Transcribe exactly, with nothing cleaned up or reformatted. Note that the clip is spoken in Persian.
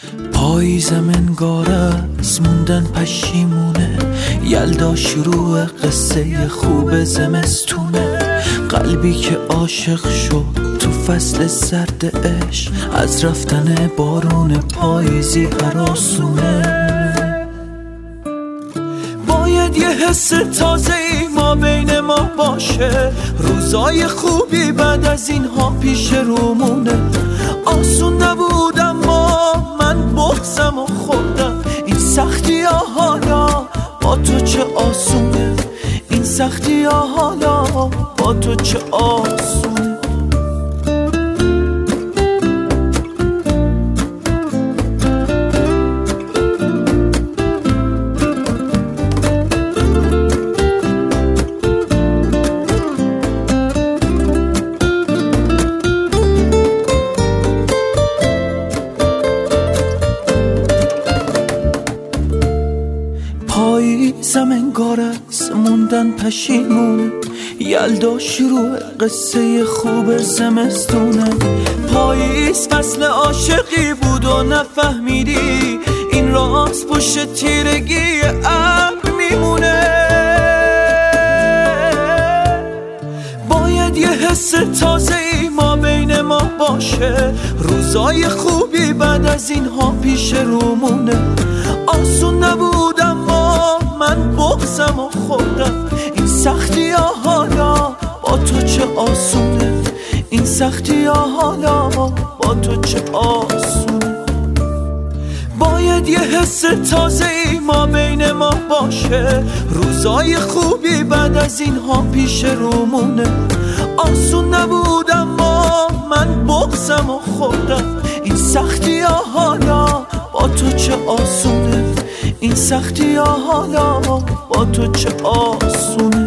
پاییزم انگاره از موندن پشیمونه، یلدا شروع قصه خوب زمستونه. قلبی که عاشق شد تو فصل سرد عشق، از رفتن بارون پاییزی هراسونه. باید یه حس تازه ای ما بین ما باشه، روزای خوبی بعد از اینها پیش رومونه. آسون نبود اما من بغضم و خوردم، این سختی ها حالا با تو چه آسونه، این سختی ها حالا با تو چه آسونه. پاییزم انگار از موندن پشیمونه، یلدا شروع قصه خوب زمستونه. پاییز فصل عاشقی بود و نفهمیدی، این راز پشت تیرگی ابر میمونه. باید یه حس تازه ای ما بین ما باشه، روزای خوبی بعد از اینها پیش رومونه. آسون نبود اما من بغضم و خوردم، این سختی ها حالا با تو چه آسونه، این سختی ها حالا با تو چه آسونه. باید یه حس تازه ای ما بین ما باشه، روزای خوبی بعد از اینها پیش رومونه. آسون نبود اما من بغضم و خوردم، این سختی ها حالا با تو چه آسونه، این سختی ها حالا با تو چه آسونه.